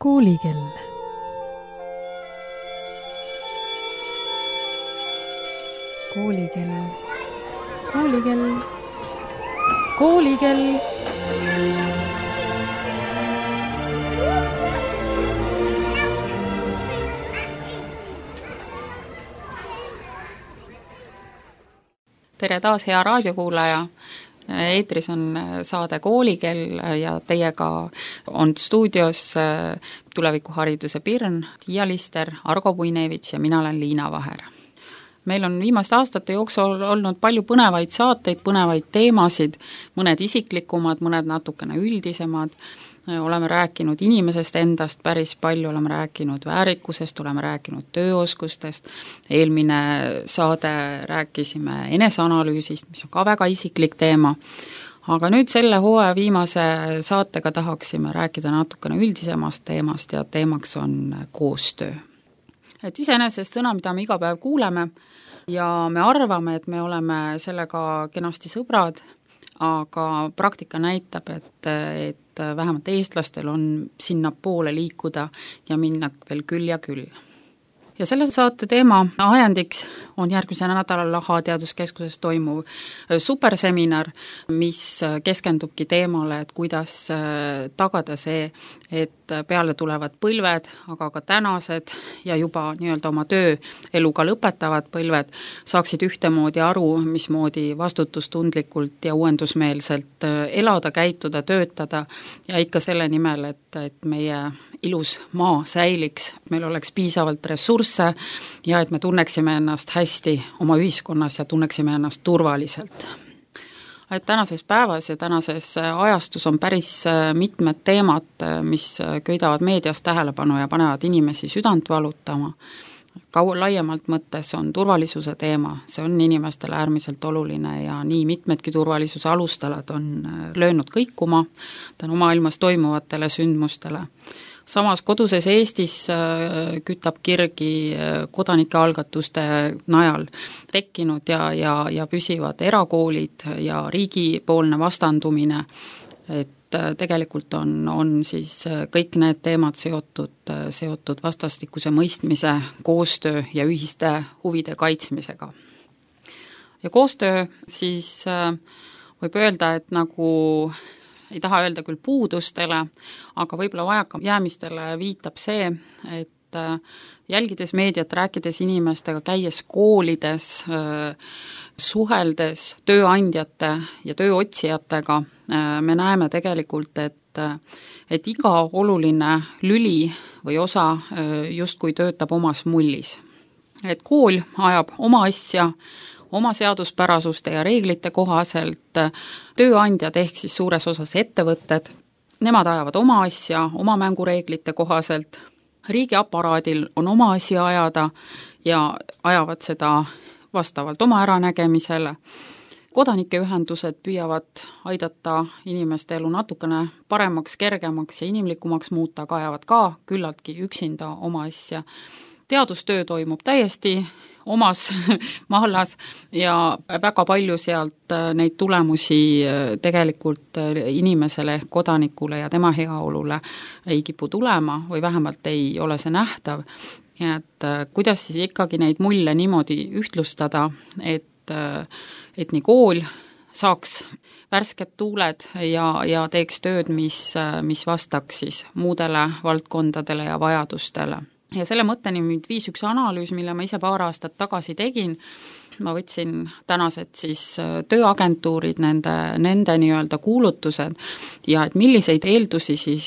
Koolikell. Koolikell, koolikell, koolikell. Tere taas, hea raadiokuulaja! Eetris on saade Koolikell ja teiega on stuudios tulevikuhariduse Pirn, Tiia Lister, Argo Puinevits ja mina olen Liina Vaher. Meil on viimaste aastate jooksul olnud palju põnevaid saateid, põnevaid teemasid, mõned isiklikumad, mõned natukene üldisemad. Oleme rääkinud inimesest endast päris palju, oleme rääkinud väärikusest, oleme rääkinud tööoskustest. Eelmine saade rääkisime eneseanalüüsist, mis on ka väga isiklik teema. Aga nüüd selle hooaja viimase saatega tahaksime rääkida natukene üldisemast teemast ja teemaks on koostöö. Et iseenesest sõna, mida me iga päev kuuleme ja me arvame, et me oleme sellega kenasti sõbrad, aga praktika näitab, et vähemalt eestlastel on sinna poole liikuda ja minna veel küll ja küll. Ja selle saate teema ajendiks on järgmisel nädalal LAHA teaduskeskuses toimuv superseminar, mis keskendubki teemale, et kuidas tagada see, et peale tulevad põlved, aga ka tänased ja juba nii-öelda oma tööeluga lõpetavad põlved saaksid ühtemoodi aru, mismoodi vastutustundlikult ja uuendusmeelselt elada, käituda, töötada ja ikka selle nimel, et meie ilus maa säiliks, meil oleks piisavalt ressursse ja et me tunneksime ennast hästi oma ühiskonnas ja tunneksime ennast turvaliselt. Et tänases päevas ja tänases ajastus on päris mitmed teemad, mis köidavad meedias tähelepanu ja panevad inimesi südant valutama. Laiemalt mõttes on turvalisuse teema, see on inimestele äärmiselt oluline ja nii mitmedki turvalisuse alustalad on löönud kõikuma tänu maailmas toimuvatele sündmustele. Samas koduses Eestis kütab kirgi kodanike algatuste najal tekkinud ja püsivad erakoolid ja riigipoolne vastandumine, et tegelikult on siis kõik need teemad seotud vastastikuse mõistmise, koostöö ja ühiste huvide kaitsmisega. Ja koostöö siis võib öelda, et nagu ei taha öelda küll puudustele, aga võib-olla vajaka jäämistele viitab see, et jälgides meediat, rääkides inimestega, käies koolides, suheldes tööandjate ja tööotsijatega, me näeme tegelikult, et iga oluline lüli või osa justkui töötab omas mullis. Et kool ajab oma asja, oma seaduspärasuste ja reeglite kohaselt, tööandjad ehk siis suures osas ettevõtted, nemad ajavad oma asja, oma mängureeglite kohaselt, riigiaparaadil on oma asja ajada ja ajavad seda vastavalt oma äranägemisele. Kodanikeühendused püüavad aidata inimeste elu natukene paremaks, kergemaks ja inimlikumaks muuta, aga ajavad ka küllaltki üksinda oma asja. Teadustöö toimub täiesti omas mahalas ja väga palju sealt neid tulemusi tegelikult inimesele, kodanikule ja tema heaolule ei kipu tulema või vähemalt ei ole see nähtav. Ja et kuidas siis ikkagi neid mulle niimoodi ühtlustada, et nii kool saaks värsked tuuled ja teeks tööd, mis vastaks siis muudele valdkondadele ja vajadustele. Ja selle mõtteni mind viis üks analüüs, mille ma ise paar aastat tagasi tegin. Ma võtsin tänased siis tööagentuurid, nende nii-öelda kuulutused ja et milliseid eeldusi siis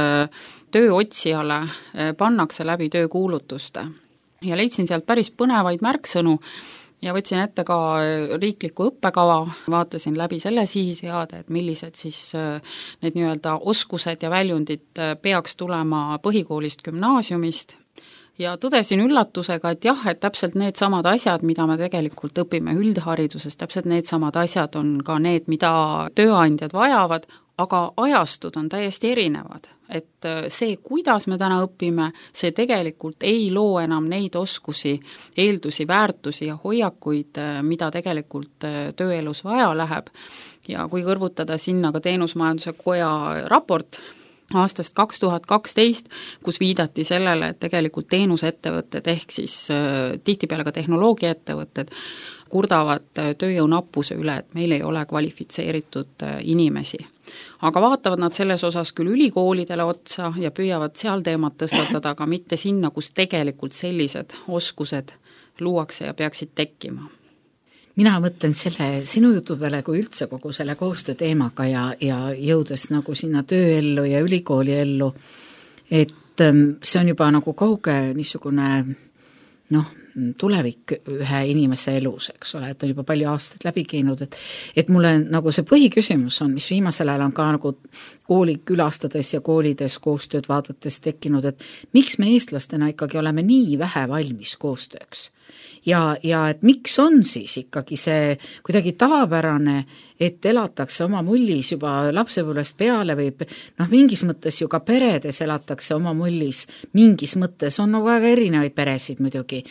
tööotsijale pannakse läbi töökuulutuste. Ja leidsin sealt päris põnevaid märksõnu ja võtsin ette ka riikliku õppekava, vaatasin läbi selle sihiseade, et millised siis need nii-öelda oskused ja väljundid peaks tulema põhikoolist, gümnaasiumist. Ja tõdesin üllatusega, et jah, et täpselt need samad asjad, mida me tegelikult õpime üldhariduses, täpselt need samad asjad on ka need, mida tööandjad vajavad, aga ajastud on täiesti erinevad. Et see, kuidas me täna õpime, see tegelikult ei loo enam neid oskusi, eeldusi, väärtusi ja hoiakuid, mida tegelikult tööelus vaja läheb. Ja kui kõrvutada sinna ka Teenusmajanduse koja raport, aastast 2012, kus viidati sellele, et tegelikult teenusettevõtted ehk siis tihtipeale ka tehnoloogiaettevõtted kurdavad tööjõu nappuse üle, et meil ei ole kvalifitseeritud inimesi. Aga vaatavad nad selles osas küll ülikoolidele otsa ja püüavad seal teemat tõstatada, aga mitte sinna, kus tegelikult sellised oskused luuakse ja peaksid tekkima. Mina mõtlen selle sinu jutu peale kui üldse kogu selle koostöö teemaga ja jõudes nagu sinna tööellu ja ülikooli ellu, et see on juba nagu kauge niisugune tulevik ühe inimese elus, eks ole, et on juba palju aastaid läbi käinud, et mulle nagu see põhiküsimus on, mis viimasel ajal on ka nagu kooli külastades ja koolides koostööd vaadates tekkinud, et miks me eestlastena ikkagi oleme nii vähe valmis koostööks? Ja et miks on siis ikkagi see kuidagi tavapärane, et elatakse oma mullis juba lapsepõlvest peale või mingis mõttes ju ka peredes elatakse oma mullis, mingis mõttes on nagu väga erinevaid peresid muidugi,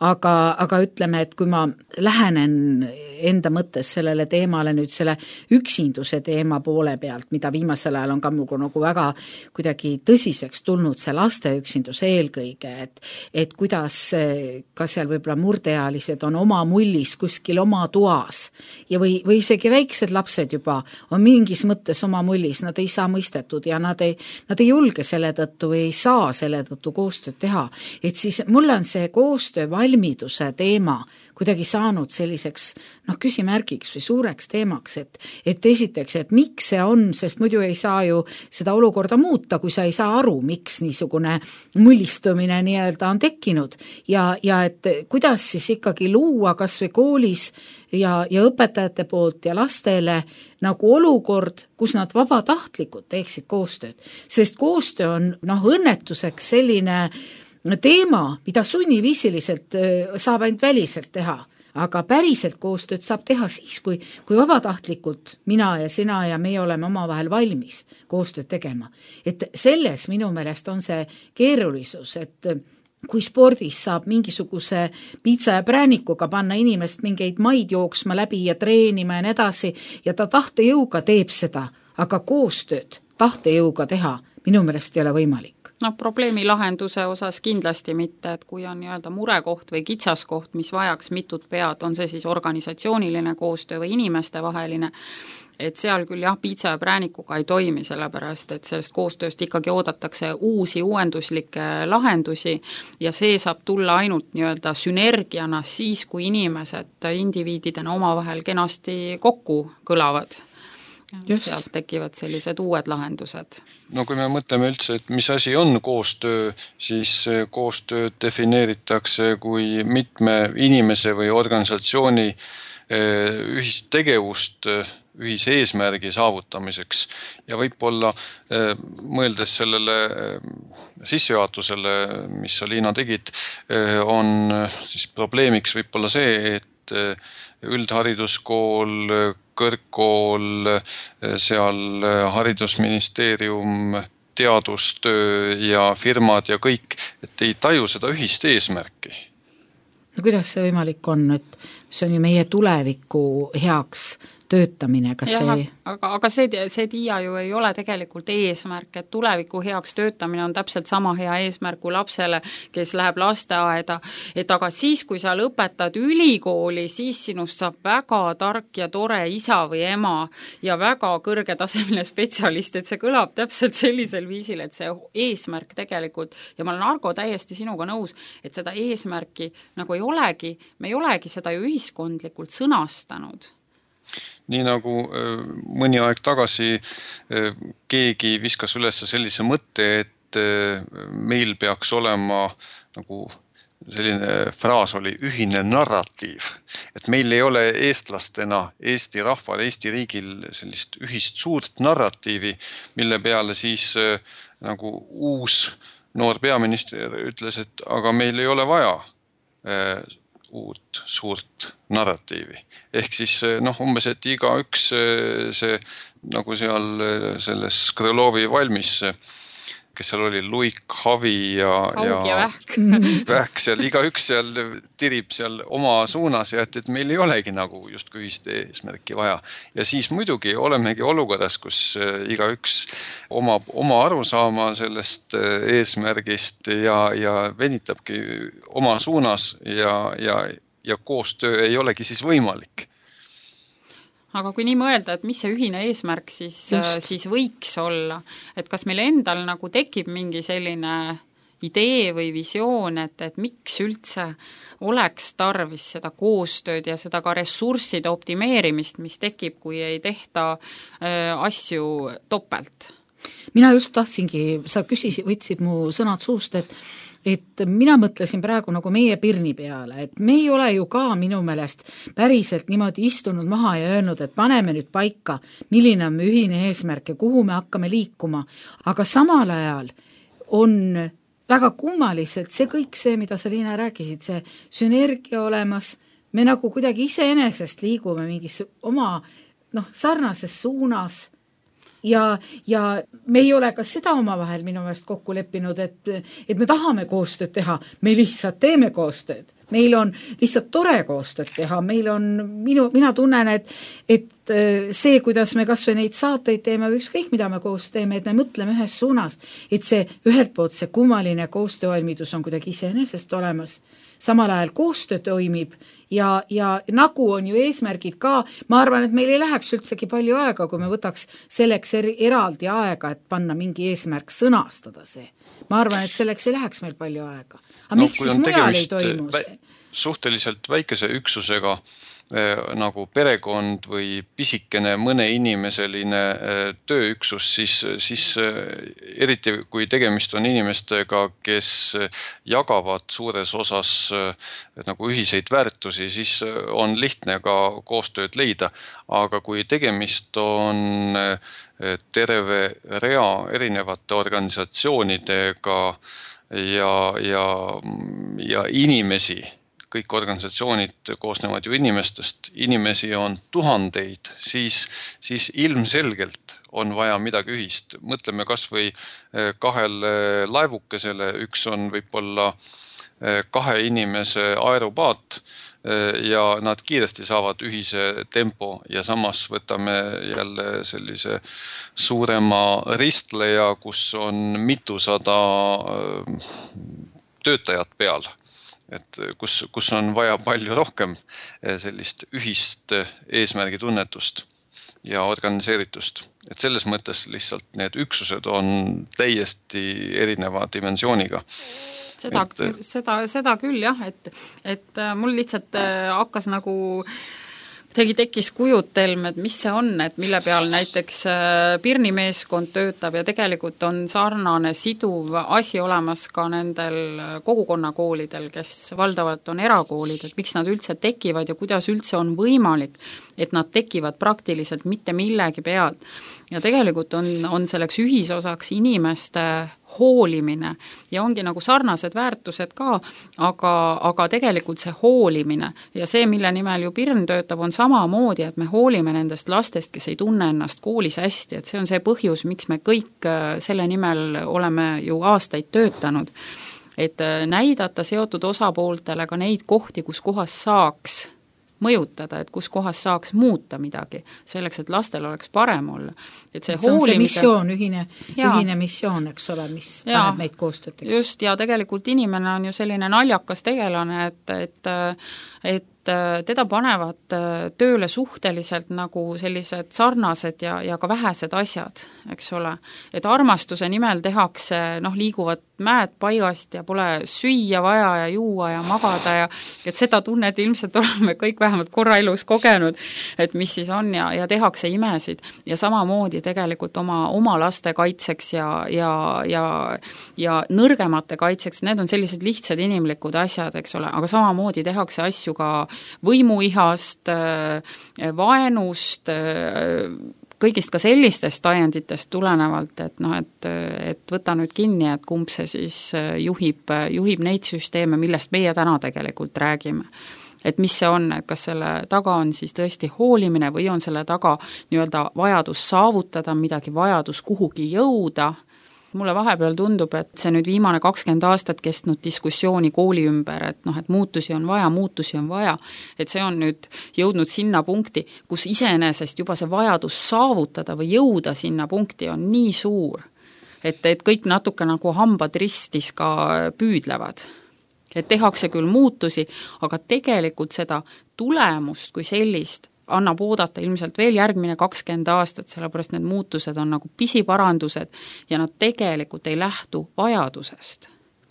aga ütleme, et kui ma lähenen enda mõttes sellele teemale nüüd selle üksinduse teema poole pealt, mida viimasel ajal on ka nagu väga kuidagi tõsiseks tulnud see laste üksindus eelkõige, et kuidas ka seal võib-olla murdealised on oma mullis kuskil oma toas ja või isegi väiksed lapsed juba on mingis mõttes oma mullis, nad ei saa mõistetud ja nad ei julge selle tõttu või ei saa selle tõttu koostööd teha. Et siis mulle on see koostöövalmiduse teema kuidagi saanud selliseks küsimärgiks või suureks teemaks, et esiteks, et miks see on, sest muidu ei saa ju seda olukorda muuta, kui sa ei saa aru, miks niisugune mullistumine nii-öelda on tekkinud ja et kuidas siis ikkagi luua kas või koolis ja õpetajate poolt ja lastele nagu olukord, kus nad vabatahtlikult teeksid koostööd, sest koostöö on õnnetuseks selline teema, mida sunniviisiliselt saab ainult väliselt teha, aga päriselt koostööd saab teha siis, kui vabatahtlikult mina ja sina ja meie oleme omavahel valmis koostööd tegema. Et selles minu meelest on see keerulisus, et kui spordis saab mingisuguse piitsa ja präänikuga panna inimest mingeid maid jooksma läbi ja treenima ja nii edasi ja ta tahtejõuga teeb seda, aga koostööd tahtejõuga teha minu meelest ei ole võimalik. Probleemi lahenduse osas kindlasti mitte, et kui on nii-öelda murekoht või kitsaskoht, mis vajaks mitut pead, on see siis organisatsiooniline koostöö või inimeste vaheline, et seal küll piitsa ja präänikuga ei toimi, sellepärast et sellest koostööst ikkagi oodatakse uusi uuenduslikke lahendusi ja see saab tulla ainult nii-öelda sünergiana siis, kui inimesed indiviididena omavahel kenasti kokku kõlavad. Sealt tekivad sellised uued lahendused. Kui me mõtleme üldse, et mis asi on koostöö, siis koostöö defineeritakse kui mitme inimese või organisatsiooni ühist tegevust ühise eesmärgi saavutamiseks ja võib-olla mõeldes sellele sissejuhatusele, mis sa, Liina, tegid, on siis probleemiks võib-olla see, et üldhariduskool, kõrgkool, seal haridusministeerium, teadustöö ja firmad ja kõik, et ei taju seda ühist eesmärki. Kuidas see võimalik on, et see on ju meie tuleviku heaks töötamine, kas see... Aga see TIA ju ei ole tegelikult eesmärk, et tuleviku heaks töötamine on täpselt sama hea eesmärk kui lapsele, kes läheb lasteaeda, et aga siis, kui sa lõpetad ülikooli, siis sinust saab väga tark ja tore isa või ema ja väga kõrgetasemeline spetsialist, et see kõlab täpselt sellisel viisil, et see eesmärk tegelikult, ja ma olen, Argo, täiesti sinuga nõus, et seda eesmärki nagu ei olegi, me ei olegi seda ju ühiskondlikult sõnastanud. Nii nagu mõni aeg tagasi keegi viskas üles sellise mõtte, et meil peaks olema, nagu selline fraas oli, ühine narratiiv. Et meil ei ole eestlastena, Eesti rahval, Eesti riigil sellist ühist suurt narratiivi, mille peale siis nagu uus noor peaminister ütles, et aga meil ei ole vaja uut suurt narratiivi. Ehk siis umbes, et igaüks see nagu seal selles Krõlovi valmis kes seal oli, Luik, Havi Haug ja Vähk. Vähk seal, igaüks seal tirib seal oma suunas ja et meil ei olegi nagu justkui ühist eesmärki vaja. Ja siis muidugi olemegi olukorras, kus igaüks oma arusaama sellest eesmärgist ja venitabki oma suunas ja koostöö ei olegi siis võimalik. Aga kui nii mõelda, et mis see ühine eesmärk siis võiks olla, et kas meil endal nagu tekib mingi selline idee või visioon, et miks üldse oleks tarvis seda koostööd ja seda ka ressursside optimeerimist, mis tekib, kui ei tehta asju topelt? Mina just tahtsingi, sa võtsid mu sõnad suust, et mina mõtlesin praegu nagu meie Pirni peale, et me ei ole ju ka minu meelest päriselt niimoodi istunud maha ja öelnud, et paneme nüüd paika, milline on ühine eesmärk ja kuhu me hakkame liikuma. Aga samal ajal on väga kummaliselt kõik see, mida sa, Liina, rääkisid, see sünergia olemas, me nagu kuidagi iseenesest liigume mingis oma sarnases suunas. Ja me ei ole ka seda omavahel minu meelest kokku leppinud, et me tahame koostööd teha, me lihtsalt teeme koostööd. Meil on lihtsalt tore koostööd teha, mina tunnen, et see, kuidas me kas või neid saateid teeme või ükskõik, mida me koos teeme, et me mõtleme ühes suunas, et see ühelt poolt see kummaline koostöövalmidus on kuidagi iseenesest olemas. Samal ajal koostöö toimib ja nagu on ju eesmärgid ka, ma arvan, et meil ei läheks üldsegi palju aega, kui me võtaks selleks eraldi aega, et panna mingi eesmärk sõnastada see. Ma arvan, et selleks ei läheks meil palju aega. Aga miks siis mujal ei toimu see? Suhteliselt väikese üksusega nagu perekond või pisikene mõne inimeseline tööüksus, siis eriti kui tegemist on inimestega, kes jagavad suures osas nagu ühiseid väärtusi, siis on lihtne ka koostööd leida. Aga kui tegemist on terve rea erinevate organisatsioonidega ja inimesi, kõik organisatsioonid koosnevad ju inimestest, inimesi on tuhandeid, siis ilmselgelt on vaja midagi ühist. Mõtleme kas või kahele laevukesele, üks on võib-olla 2 inimese aeropaat ja nad kiiresti saavad ühise tempo ja samas võtame jälle sellise suurema ristleja, kus on mitusada töötajat peal. Et kus on vaja palju rohkem sellist ühist eesmärgi tunnetust ja organiseeritust. Et selles mõttes lihtsalt need üksused on täiesti erineva dimensiooniga. Seda küll jah, et mul lihtsalt hakkas nagu tekkis kujutelm, et mis see on, et mille peal näiteks Pirni meeskond töötab ja tegelikult on sarnane siduv asi olemas ka nendel kogukonnakoolidel, kes valdavalt on erakoolid, et miks nad üldse tekivad ja kuidas üldse on võimalik, et nad tekivad praktiliselt mitte millegi pealt. Ja tegelikult on selleks ühisosaks inimeste hoolimine ja ongi nagu sarnased väärtused ka, aga tegelikult see hoolimine ja see, mille nimel ju Pirn töötab, on samamoodi, et me hoolime nendest lastest, kes ei tunne ennast koolis hästi, et see on see põhjus, miks me kõik selle nimel oleme ju aastaid töötanud, et näidata seotud osapooltele ka neid kohti, kus kohas saaks mõjutada, et kus kohas saaks muuta midagi, selleks, et lastel oleks parem olla. Et see on see missioon, ühine missioon, eks ole, mis paneb meid koostööd tegema. Just, ja tegelikult inimene on ju selline naljakas tegelane, et teda panevad tööle suhteliselt nagu sellised sarnased ja ka vähesed asjad, eks ole. Et armastuse nimel tehakse, liiguvad mäed paigast ja pole süüa vaja ja juua ja magada ja et seda tunnet ilmselt oleme kõik vähemalt korra elus kogenud, et mis siis on ja tehakse imesid ja samamoodi tegelikult oma laste kaitseks ja nõrgemate kaitseks, need on sellised lihtsad inimlikud asjad, eks ole, aga samamoodi tehakse asju ka võimuihast, vaenust, kõigist ka sellistest ajenditest tulenevalt, et võta nüüd kinni, et kumb see siis juhib neid süsteeme, millest meie täna tegelikult räägime. Et mis see on, et kas selle taga on siis tõesti hoolimine või on selle taga nii-öelda vajadus saavutada midagi, vajadus kuhugi jõuda, mulle vahepeal tundub, et see nüüd viimane 20 aastat kestnud diskussiooni kooli ümber, et et muutusi on vaja, et see on nüüd jõudnud sinna punkti, kus iseenesest juba see vajadus saavutada või jõuda sinna punkti on nii suur, et kõik natuke nagu hambad ristis ka püüdlevad. Et tehakse küll muutusi, aga tegelikult seda tulemust kui sellist annab oodata ilmselt veel järgmine 20 aastat, sellepärast need muutused on nagu pisiparandused ja nad tegelikult ei lähtu vajadusest.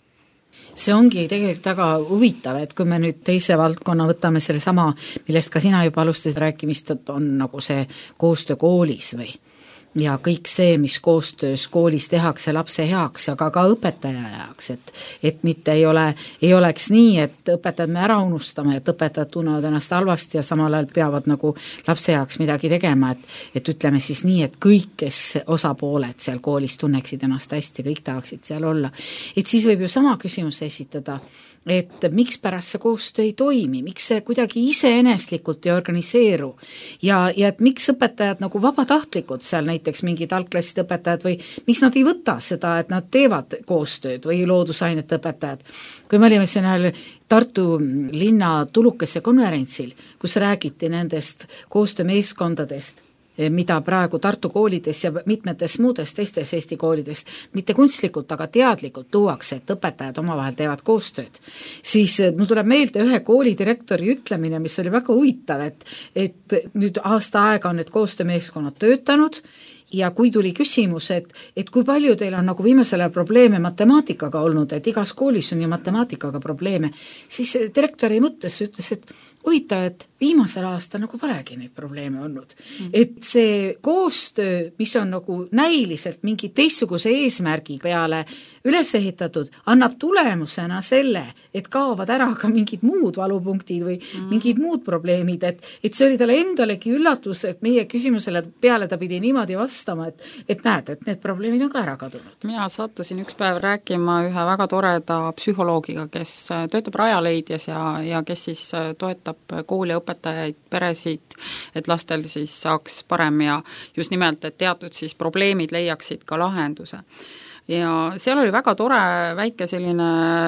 See ongi tegelikult väga huvitav, et kui me nüüd teise valdkonna võtame selle sama, millest ka sina juba alustasid rääkimist, et on nagu see koostöö koolis või ja kõik see, mis koostöös koolis tehakse lapse heaks, aga ka õpetaja heaks, et mitte ei oleks nii, et õpetajad me ära unustame, et õpetajad tunnevad ennast halvasti ja samal ajal peavad nagu lapse heaks midagi tegema, et ütleme siis nii, et kõik, kes osapooled seal koolis tunneksid ennast hästi, kõik tahaksid seal olla. Et siis võib ju sama küsimus esitada, et miks pärast see koostöö ei toimi, miks see kuidagi iseeneslikult ei organiseeru ja et miks õpetajad nagu vabatahtlikud seal näiteks mingid algklasside õpetajad või miks nad ei võta seda, et nad teevad koostööd või loodusainete õpetajad. Kui me olime siin Tartu linna tulukese konverentsil, kus räägiti nendest koostöömeeskondadest, mida praegu Tartu koolides ja mitmetes muudes teistes Eesti koolidest mitte kunstlikult, aga teadlikult luuakse, et õpetajad omavahel teevad koostööd. Siis mul tuleb meelde ühe koolidirektori ütlemine, mis oli väga huvitav, et nüüd aasta aega on need koostöömeeskonnad töötanud ja kui tuli küsimus, et kui palju teil on nagu viimasel ajal probleeme matemaatikaga olnud, et igas koolis on ju matemaatikaga probleeme, siis direktori mõttes ütles, et huvitav, et viimasel aasta nagu polegi neid probleeme olnud. Et see koostöö, mis on nagu näiliselt mingi teistsuguse eesmärgi peale üles ehitatud, annab tulemusena selle, et kaovad ära ka mingid muud valupunktid või mingid muud probleemid, et see oli talle endalegi üllatus, et meie küsimusele peale ta pidi niimoodi vastama, et näed, et need probleemid on ka ära kadunud. Mina sattusin üks päev rääkima ühe väga toreda psühholoogiga, kes töötab Rajaleidjas ja kes siis toetab kooli õpetajaid, peresid, et lastel siis saaks parem ja just nimelt, et teatud siis probleemid leiaksid ka lahenduse. Ja seal oli väga tore väike selline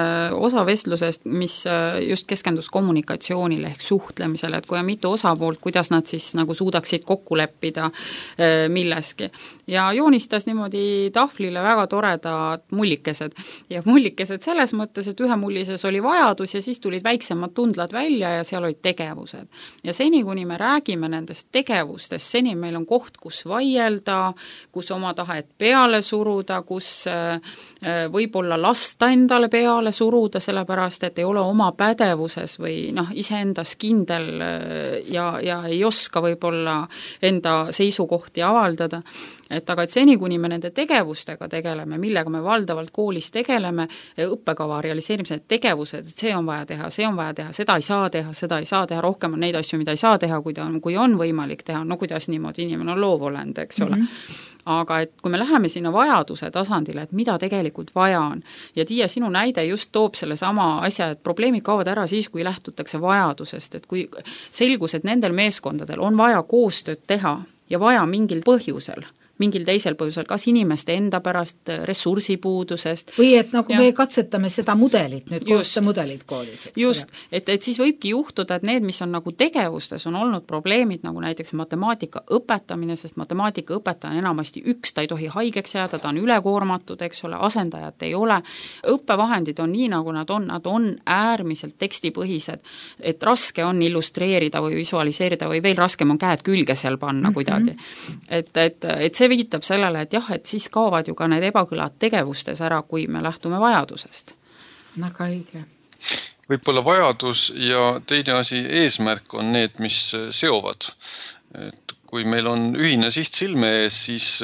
osa vestlusest, mis just keskendus kommunikatsioonile ehk suhtlemisele, et kui on mitu osapoolt, kuidas nad siis nagu suudaksid kokku leppida milleski. Ja joonistas niimoodi tahvlile väga toredad mullikesed. Ja mullikesed selles mõttes, et ühe mullises oli vajadus ja siis tulid väiksemad tundlad välja ja seal olid tegevused. Ja seni, kuni me räägime nendest tegevustest, seni meil on koht, kus vaielda, kus oma tahet peale suruda, kus võib-olla lasta endale peale suruda, sellepärast, et ei ole oma pädevuses või iseendas kindel ja ei oska võib-olla enda seisukohti avaldada. Aga et seni, kuni me nende tegevustega tegeleme, millega me valdavalt koolis tegeleme, õppekava realiseerimise tegevused, et see on vaja teha, seda ei saa teha, rohkem on neid asju, mida ei saa teha, kui on võimalik teha, kuidas niimoodi inimene on loovolend, eks ole. Aga et kui me läheme sinna vajaduse tasandile, et mida tegelikult vaja on, ja Tiia, sinu näide just toob selle sama asja, et probleemid kaovad ära siis, kui lähtutakse vajadusest, et kui selgus, et nendel meeskondadel on vaja koostööd teha ja vaja mingil teisel põhjusel, kas inimeste enda pärast, ressursipuudusest. Või et nagu me katsetame seda mudelit, nüüd koostöömudelit koolis. Just, et siis võibki juhtuda, et need, mis on nagu tegevustes, on olnud probleemid, nagu näiteks matemaatika õpetamine, sest matemaatika õpetaja on enamasti üks, ta ei tohi haigeks jääda, ta on ülekoormatud, eks ole, asendajat ei ole. Õppevahendid on nii, nagu nad on äärmiselt tekstipõhised, et raske on illustreerida või visualiseerida või veel raskem on käed külge seal panna kuidagi. Et see viitab sellele, et jah, et siis kaovad ju ka need ebakõlad tegevustes ära, kui me lähtume vajadusest. Väga õige. Võib-olla vajadus ja teine asi eesmärk on need, mis seovad. Et kui meil on ühine siht silme ees,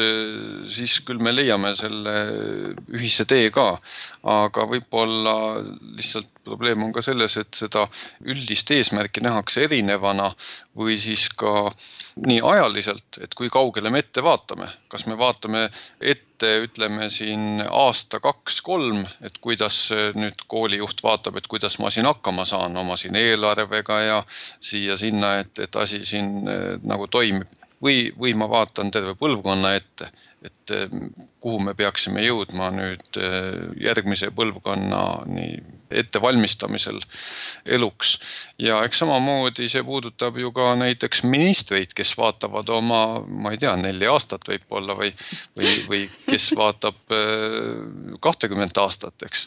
siis küll me leiame selle ühise tee ka. Aga võib-olla lihtsalt probleem on ka selles, et seda üldist eesmärki nähakse erinevana või siis ka nii ajaliselt, et kui kaugele me ette vaatame. Kas me vaatame ette, ütleme siin aasta 2-3, et kuidas nüüd koolijuht vaatab, et kuidas ma siin hakkama saan oma siin eelarvega ja siia-sinna, et asi siin nagu toimib. Või ma vaatan terve põlvkonna ette, et kuhu me peaksime jõudma nüüd järgmise põlvkonna nii ettevalmistamisel eluks. Ja eks samamoodi see puudutab ju ka näiteks ministreid, kes vaatavad oma, ma ei tea, 4 aastat võib-olla või kes vaatab 20 aastat, eks.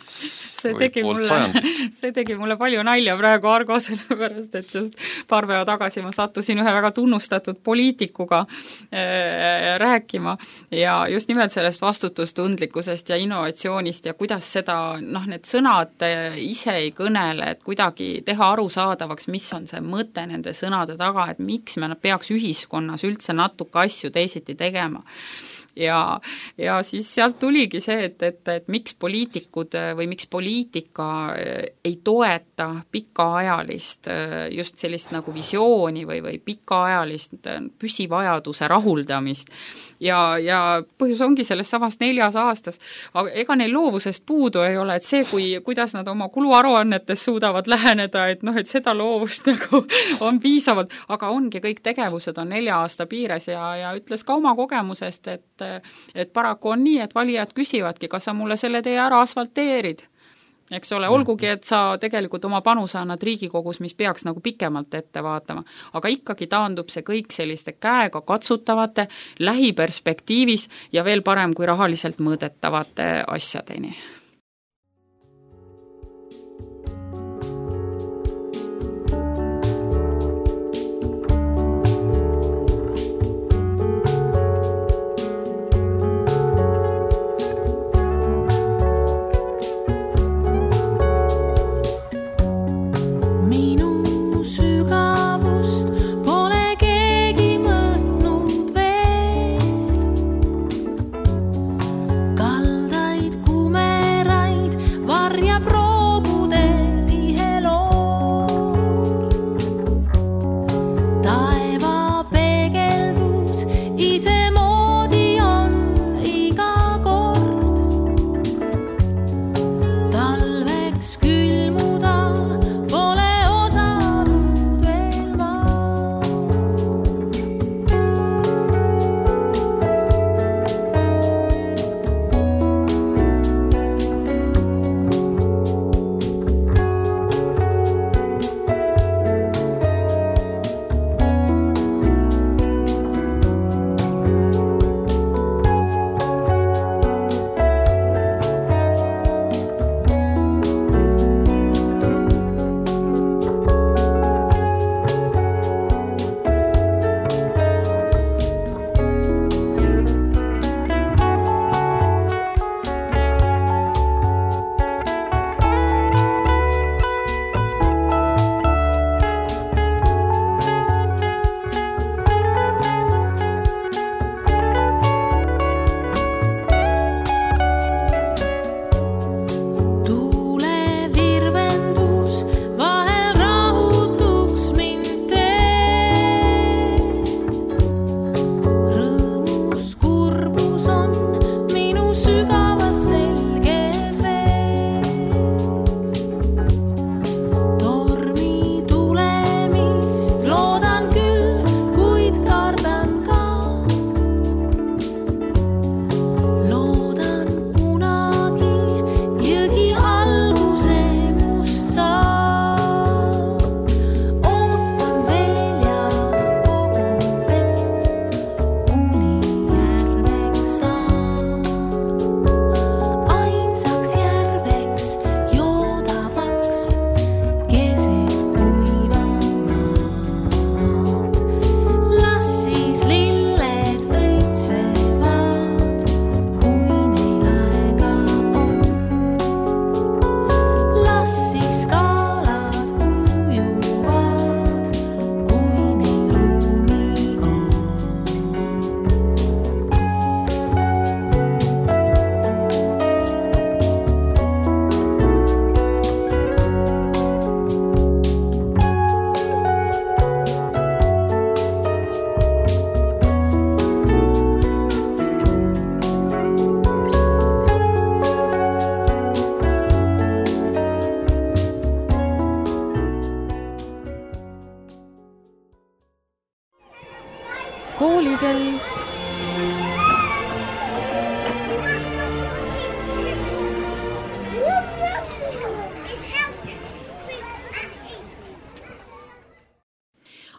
See tegi mulle palju nalja praegu, Argo, sellepärast, et just paar päeva tagasi ma sattusin ühe väga tunnustatud poliitikuga rääkima ja just nimelt sellest vastutustundlikkusest ja innovatsioonist ja kuidas seda, need sõnad ise ei kõnele, et kuidagi teha arusaadavaks, mis on see mõte nende sõnade taga, et miks me peaks ühiskonnas üldse natuke asju teisiti tegema. Ja siis sealt tuligi see, et miks poliitikud või miks poliitika ei toeta pikaajalist just sellist nagu visiooni või pikaajalist püsivajaduse rahuldamist. Ja põhjus ongi selles samast 4 aastas. Aga ega neil loovusest puudu ei ole, et see, kuidas nad oma kuluaruannetes suudavad läheneda, et seda loovust nagu on piisavalt, aga ongi kõik tegevused on 4 aasta piires ja ütles ka oma kogemusest, et paraku on nii, et valijad küsivadki, kas sa mulle selle tee ära asfalteerid. Eks ole, olgugi, et sa tegelikult oma panuse annad Riigikogus, mis peaks nagu pikemalt ette vaatama, aga ikkagi taandub see kõik selliste käega katsutavate lähiperspektiivis ja veel parem kui rahaliselt mõõdetavate asjadeni. koolikell.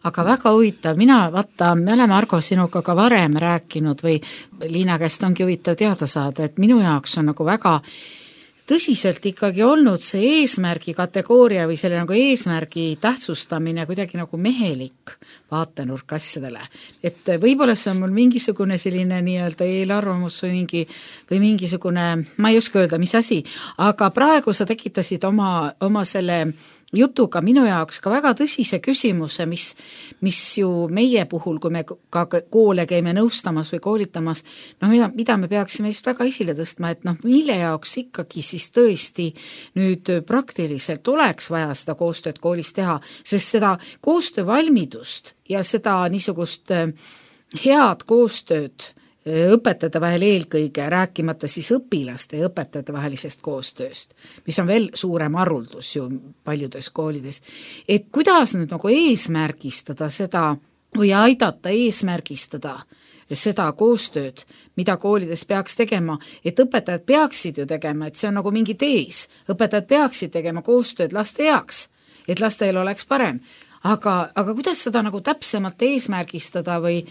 aga väga huvitav, me oleme Argo sinuga ka varem rääkinud või Liina käest ongi huvitav teada saada, et minu jaoks on nagu väga tõsiselt ikkagi olnud see eesmärgi kategooria või selle nagu eesmärgi tähtsustamine kuidagi nagu mehelik vaatenurk asjadele. Et võib-olla see on mul mingisugune selline nii-öelda eelarvamus või mingisugune, ma ei oska öelda, mis asi, aga praegu sa tekitasid oma selle jutuga minu jaoks ka väga tõsise küsimuse, mis ju meie puhul, kui me ka koole käime nõustamas või koolitamas, mida me peaksime just väga esile tõstma, et mille jaoks ikkagi siis tõesti nüüd praktiliselt oleks vaja seda koostööd koolis teha, sest seda koostöövalmidust ja seda niisugust head koostööd õpetajate vahel eelkõige, rääkimata siis õpilaste ja õpetajate vahelisest koostööst, mis on veel suurem haruldus ju paljudes koolides. Et kuidas nüüd nagu eesmärgistada seda või aidata eesmärgistada seda koostööd, mida koolides peaks tegema, et õpetajad peaksid ju tegema, et see on nagu mingi tees. Õpetajad peaksid tegema koostööd laste heaks, et lastel oleks parem. Aga kuidas seda nagu täpsemalt eesmärgistada või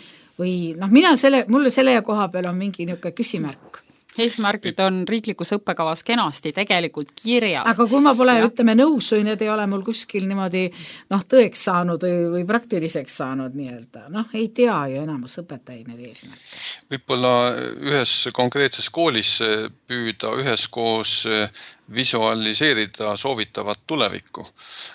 mulle selle koha peal on mingi niisugune küsimärk. Eesmärgid on riiklikus õppekavas kenasti tegelikult kirjas. Aga kui ma pole, ütleme, nõus või need ei ole mul kuskil niimoodi tõeks saanud või praktiliseks saanud nii-öelda, ei tea ju enamus õpetajaid need eesmärke. Võib-olla ühes konkreetses koolis püüda üheskoos visualiseerida soovitavat tulevikku.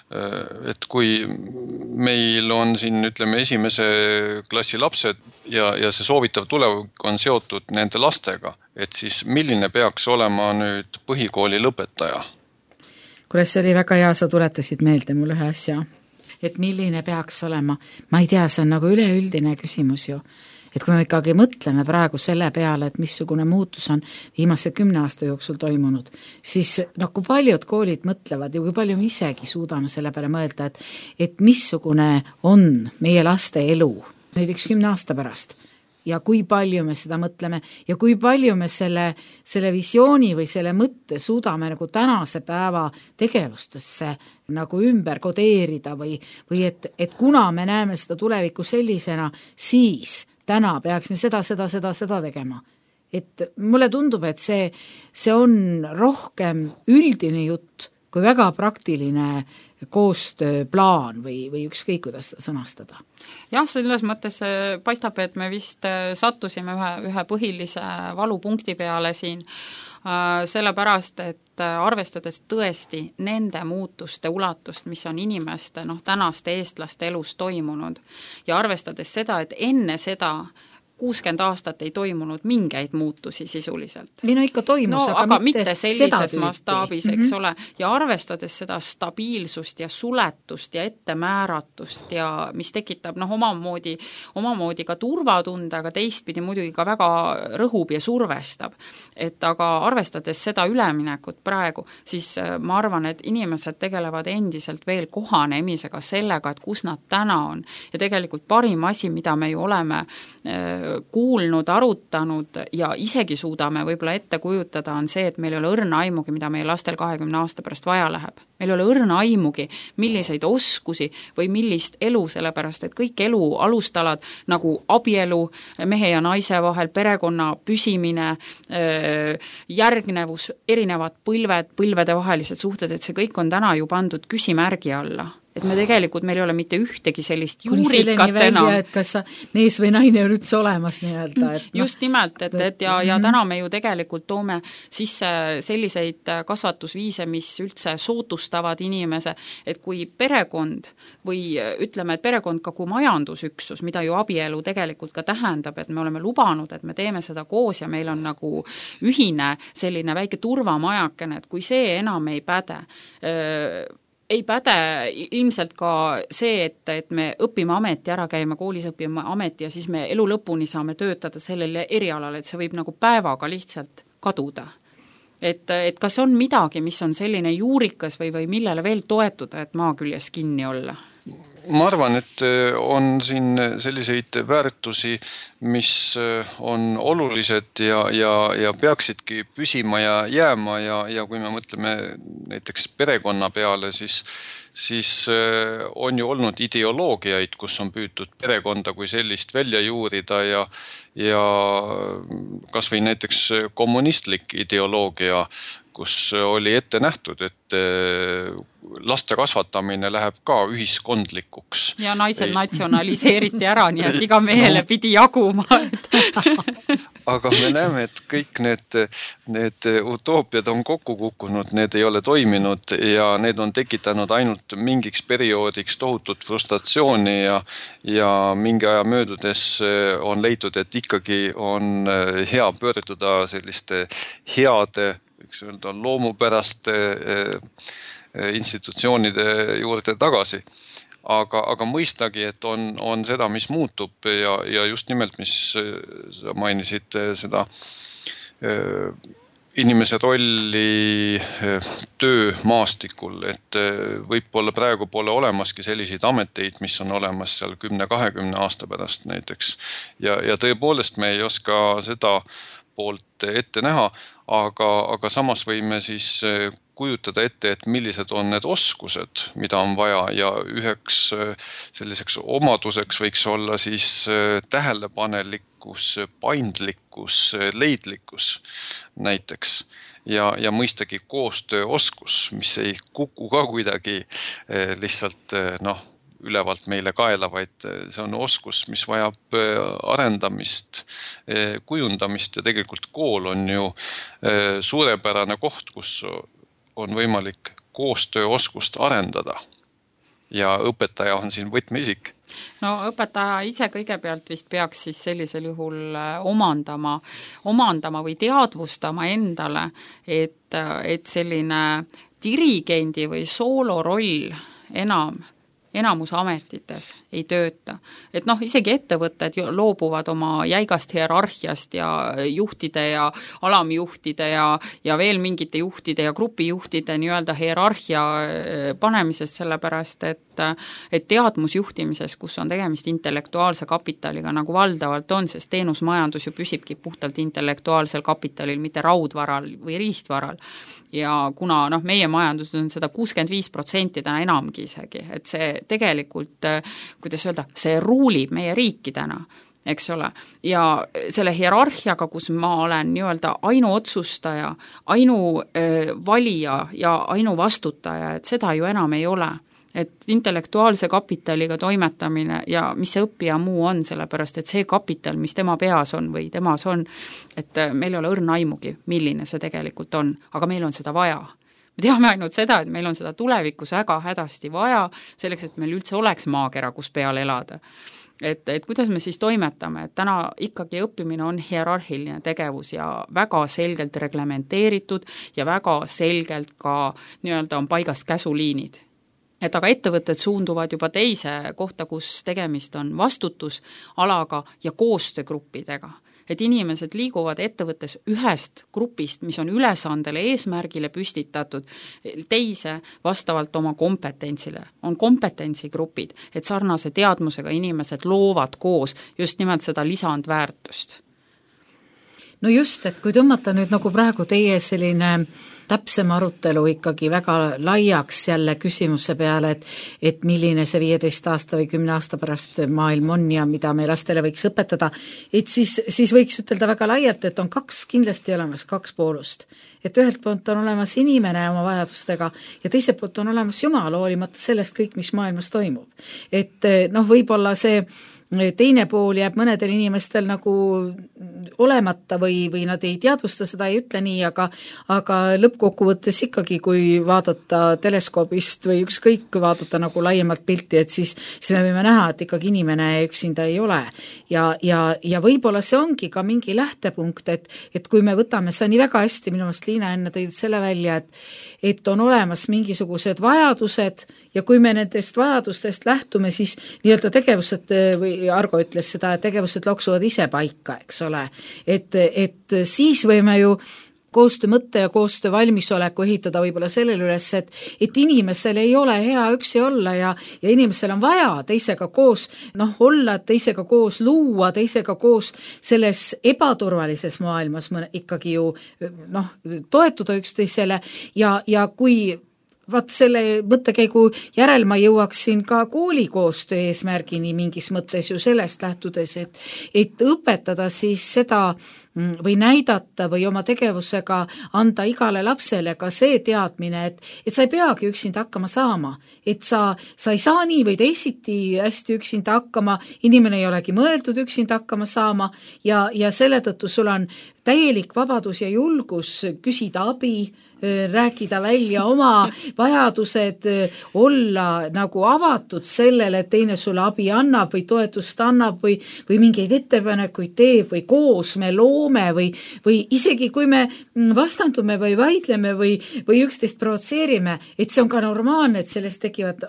Et kui meil on siin, ütleme, esimese klassi lapsed ja see soovitav tulevik on seotud nende lastega, et siis milline peaks olema nüüd põhikooli lõpetaja? Kuule, see oli väga hea, sa tuletasid meelde mulle ühe asja, et milline peaks olema, ma ei tea, see on nagu üleüldine küsimus ju. Et kui me ikkagi mõtleme praegu selle peale, et missugune muutus on viimase 10 aasta jooksul toimunud, siis kui paljud koolid mõtlevad ja kui palju me isegi suudame selle peale mõelda, et missugune on meie laste elu näiteks 10 aasta pärast ja kui palju me seda mõtleme ja kui palju me selle visiooni või selle mõtte suudame nagu tänase päeva tegevustesse nagu ümber kodeerida või et kuna me näeme seda tulevikku sellisena, siis täna peaksime seda tegema. Et mulle tundub, et see on rohkem üldine jutt kui väga praktiline koostööplaan või ükskõik, kuidas seda sõnastada. Jah, selles mõttes paistab, et me vist sattusime ühe põhilise valupunkti peale siin, sellepärast, et arvestades tõesti nende muutuste ulatust, mis on inimeste, tänaste eestlaste elus toimunud ja arvestades seda, et enne seda 60 aastat ei toimunud mingeid muutusi sisuliselt. Ikka toimus, aga mitte sellises mastaabis, eks ole, ja arvestades seda stabiilsust ja suletust ja ettemääratust ja mis tekitab omamoodi ka turvatunde, aga teistpidi muidugi ka väga rõhub ja survestab. Et aga arvestades seda üleminekut praegu, siis ma arvan, et inimesed tegelevad endiselt veel kohanemisega sellega, et kus nad täna on. Ja tegelikult parim asi, mida me ju oleme kuulnud, arutanud ja isegi suudame võib-olla ette kujutada, on see, et meil ei ole õrna aimugi, mida meie lastel 20 aasta pärast vaja läheb. Meil ei ole õrna aimugi, milliseid oskusi või millist elu, sellepärast et kõik elu alustalad nagu abielu, mehe ja naise vahel, perekonna püsimine, järgnevus, erinevad põlvede vahelised suhted, et see kõik on täna ju pandud küsimärgi alla. Et meil ei ole mitte ühtegi sellist juurikat enam. Et kas sa mees või naine on üldse olemas nii-öelda. Just nimelt, ja täna me ju tegelikult toome sisse selliseid kasvatusviise, mis üldse sootustavad inimese, et kui perekond või ütleme, et perekond ka kui majandusüksus, mida ju abielu tegelikult ka tähendab, et me oleme lubanud, et me teeme seda koos ja meil on nagu ühine selline väike turvamajakene, et kui see enam ei päde ilmselt ka see, et me õpime ameti ära käima, koolis õpime ameti ja siis me elu lõpuni saame töötada sellele erialal, et see võib nagu päevaga lihtsalt kaduda. Et kas on midagi, mis on selline juurikas või millele veel toetuda, et maa küljes kinni olla? ma arvan, et on siin selliseid väärtusi, mis on olulised ja peaksidki püsima ja jääma ja kui me mõtleme näiteks perekonna peale, siis on ju olnud ideoloogiaid, kus on püütud perekonda kui sellist välja juurida ja kas või näiteks kommunistlik ideoloogia, kus oli ette nähtud, et laste kasvatamine läheb ka ühiskondlikuks. Ja naised natsionaliseeriti ära, nii et iga mehele pidi jaguma. Aga me näeme, et kõik need utoopiad on kokku kukkunud, need ei ole toiminud ja need on tekitanud ainult mingiks perioodiks tohutut frustratsiooni ja mingi aja möödudes on leitud, et ikkagi on hea pöörduda selliste heade, võiks öelda, loomupäraste institutsioonide juurde tagasi. Aga mõistagi, et on seda, mis muutub ja just nimelt, mis sa mainisid seda inimese rolli töömaastikul, et võib-olla praegu pole olemaski selliseid ameteid, mis on olemas seal 10-20 aasta pärast näiteks. Ja tõepoolest me ei oska seda poolt ette näha, aga samas võime siis kujutada ette, et millised on need oskused, mida on vaja ja üheks selliseks omaduseks võiks olla siis tähelepanelikkus, paindlikkus, leidlikkus näiteks ja mõistagi koostööoskus, mis ei kuku ka kuidagi lihtsalt ülevalt meile kaela, vaid see on oskus, mis vajab arendamist, kujundamist ja tegelikult kool on ju suurepärane koht, kus on võimalik koostööoskust arendada ja õpetaja on siin võtmeisik. No õpetaja ise kõigepealt vist peaks siis sellisel juhul omandama või teadvustama endale, et selline dirigendi või sooloroll enamus ametites ei tööta. Et isegi ettevõtted loobuvad oma jäigast hierarhiast ja juhtide ja alamjuhtide ja veel mingite juhtide ja grupijuhtide nii-öelda hierarhia panemisest, sellepärast, et teadmusjuhtimises, kus on tegemist intellektuaalse kapitaliga, nagu valdavalt on, sest teenusmajandus ju püsibki puhtalt intellektuaalsel kapitalil, mitte raudvaral või riistvaral. Ja kuna meie majandus on seda 65% täna enamgi isegi, et see tegelikult, kuidas öelda, see ruulib meie riiki täna, eks ole, ja selle hierarhiaga, kus ma olen nii-öelda ainuotsustaja, ainuvalija ja ainuvastutaja, et seda ju enam ei ole. Et intellektuaalse kapitaliga toimetamine ja mis see õppija muu on, sellepärast, et see kapital, mis tema peas on või temas on, et meil ei ole õrna aimugi, milline see tegelikult on, aga meil on seda vaja. Me teame ainult seda, et meil on seda tulevikus väga hädasti vaja, selleks, et meil üldse oleks maakera, kus peal elada. Et kuidas me siis toimetame, et täna ikkagi õppimine on hierarhiline tegevus ja väga selgelt reglementeeritud ja väga selgelt ka nii-öelda on paigast käsuliinid. Et aga ettevõtted suunduvad juba teise kohta, kus tegemist on vastutusalaga ja koostöögruppidega. Et inimesed liiguvad ettevõttes ühest grupist, mis on ülesandele eesmärgile püstitatud, teise vastavalt oma kompetentsile. On kompetentsigrupid, et sarnase teadmusega inimesed loovad koos just nimelt seda lisandväärtust. No just, et kui tõmmata nüüd nagu praegu teie selline täpsem arutelu ikkagi väga laiaks jälle küsimuse peale, et milline see 15 aasta või 10 aasta pärast maailm on ja mida me lastele võiks õpetada, et siis võiks ütelda väga laialt, et on kindlasti olemas kaks poolust. Et ühelt poolt on olemas inimene oma vajadustega ja teiselt poolt on olemas Jumal, hoolimata sellest kõik, mis maailmas toimub. Et võib-olla see teine pool jääb mõnedel inimestel nagu olemata või nad ei teadvusta seda, ei ütle nii, aga lõppkokkuvõttes ikkagi, kui vaadata teleskoobist või ükskõik vaadata nagu laiemalt pilti, et siis me võime näha, et ikkagi inimene üksinda ei ole. Ja võib-olla see ongi ka mingi lähtepunkt, et kui me võtame seda nii väga hästi, minu meelest Liina enne tõid selle välja, et on olemas mingisugused vajadused ja kui me nendest vajadustest lähtume, siis nii-öelda tegevused või Argo ütles seda, et tegevused loksuvad ise paika, eks ole. Et siis võime ju koostöömõtte ja koostöö valmisoleku ehitada võib-olla sellele üles, et inimesel ei ole hea üksi olla ja inimesel on vaja teisega koos olla, teisega koos luua, teisega koos selles ebaturvalises maailmas ikkagi ju toetuda üksteisele ja kui vaat selle mõttekäigu järel ma jõuaksin ka kooli koostöö eesmärgini mingis mõttes ju sellest lähtudes, et õpetada siis seda või näidata või oma tegevusega anda igale lapsele ka see teadmine, et sa ei peagi üksinda hakkama saama, et sa ei saa nii või teisiti hästi üksinda hakkama, inimene ei olegi mõeldud üksinda hakkama saama ja selle tõttu sul on täielik vabadus ja julgus küsida abi, rääkida välja oma vajadused, olla nagu avatud sellele, et teine sulle abi annab või toetust annab või mingeid ettepanekuid teeb või koos me loome või isegi kui me vastandume või vaidleme või üksteist provotseerime, et see on ka normaalne, et sellest tekivad